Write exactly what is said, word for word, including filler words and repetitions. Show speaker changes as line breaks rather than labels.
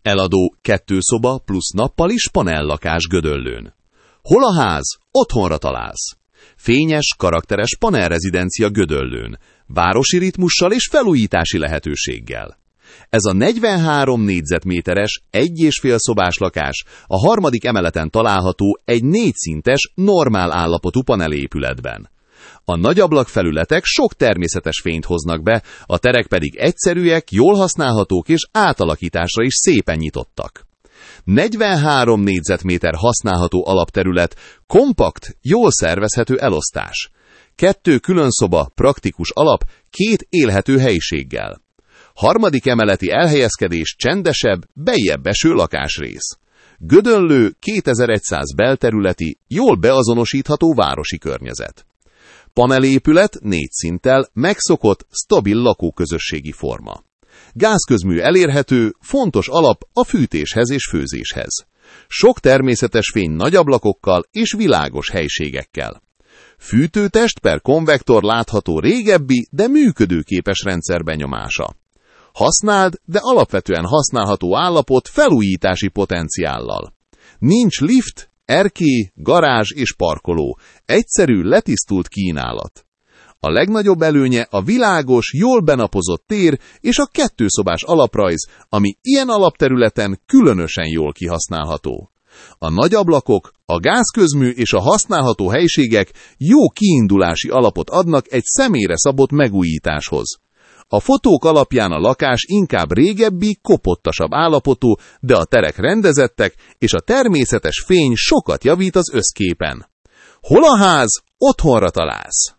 Eladó kettő szoba plusz nappalis panellakás Gödöllőn. Hol a ház? Otthonra találsz. Fényes, karakteres panelrezidencia Gödöllőn, városi ritmussal és felújítási lehetőséggel. Ez a negyvenhárom négyzetméteres, egy és fél szobás lakás a harmadik emeleten található egy négyszintes, normál állapotú panelépületben. A nagy ablakfelületek sok természetes fényt hoznak be, a terek pedig egyszerűek, jól használhatók és átalakításra is szépen nyitottak. negyvenhárom négyzetméter használható alapterület, kompakt, jól szervezhető elosztás. Kettő külön szoba, praktikus alap, két élhető helyiséggel. Harmadik emeleti elhelyezkedés, csendesebb, beljebb eső lakásrész. Gödöllő kétezer-száz belterületi, jól beazonosítható városi környezet. Panelépület négy szinttel, megszokott, stabil lakóközösségi forma. Gázközmű elérhető, fontos alap a fűtéshez és főzéshez. Sok természetes fény nagy ablakokkal és világos helységekkel. Fűtőtest per konvektor látható régebbi, de működőképes rendszer benyomása. Használd, de alapvetően használható állapot felújítási potenciállal. Nincs lift, erkély, garázs és parkoló, egyszerű, letisztult kínálat. A legnagyobb előnye a világos, jól benapozott tér és a kettőszobás alaprajz, ami ilyen alapterületen különösen jól kihasználható. A nagy ablakok, a gázközmű és a használható helységek jó kiindulási alapot adnak egy személyre szabott megújításhoz. A fotók alapján a lakás inkább régebbi, kopottasabb állapotú, de a terek rendezettek, és a természetes fény sokat javít az összképen. Hol a ház? Otthonra találsz!